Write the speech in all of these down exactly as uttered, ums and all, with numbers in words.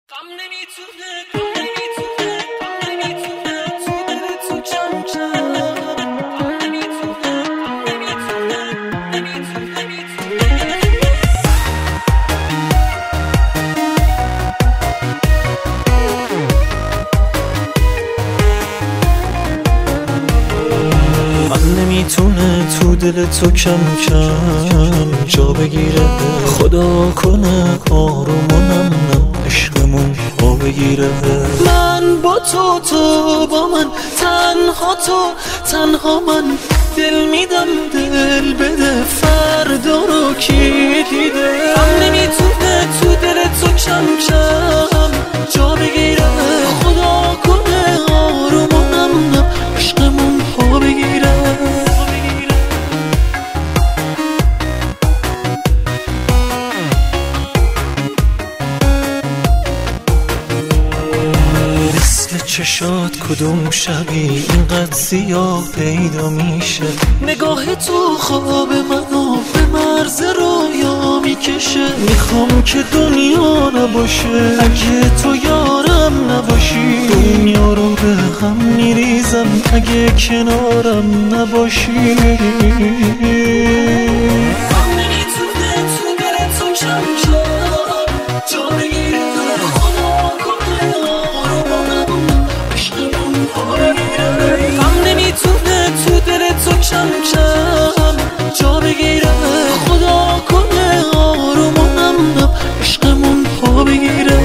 غم نمیتونه غم نمیتونه غم نمیتونه تو دل تو جمع کرد غم نمیتونه غم نمیتونه نمیتونه نمیتونه غم نمیتونه تو دل تو کم کم جا بگیره خدا کنه آرومونم عشقمون پا بگیره من با تو تو با من تنها تو تنها من دل میدم دل بده فردا رو کی دیده غم نمیتونه تو دل تو کم کم جا بگیره خدا کنه آرومونم عشقمون پا بگیره چشات کدوم شبی اینقدر سیاه پیدا میشه نگاه تو خواب منو به مرز رویا میکشه میخوام که دنیا نباشه اگه تو یارم نباشی دنیا رو به هم میریزم اگه کنارم نباشی غم نمیتونه تو دل تو کم کم جا بگیره خدا کنه آرومونم غم نمیتونه تو دل تو کم کم جا بگیره خدا کنه آرومونم عشقمون پا بگیره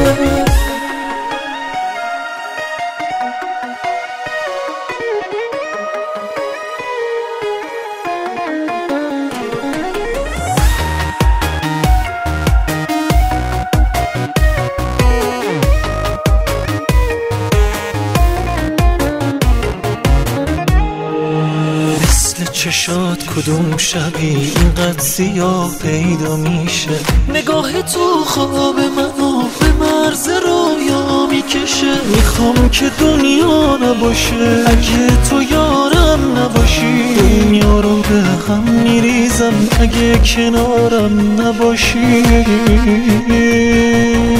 چشات کدوم شبی اینقدر سیاه پیدا میشه نگاه تو خواب منو به مرز رویا میکشه میخوام که دنیا نباشه اگه تو یارم نباشی دنیا رو به هم میریزم اگه کنارم نباشی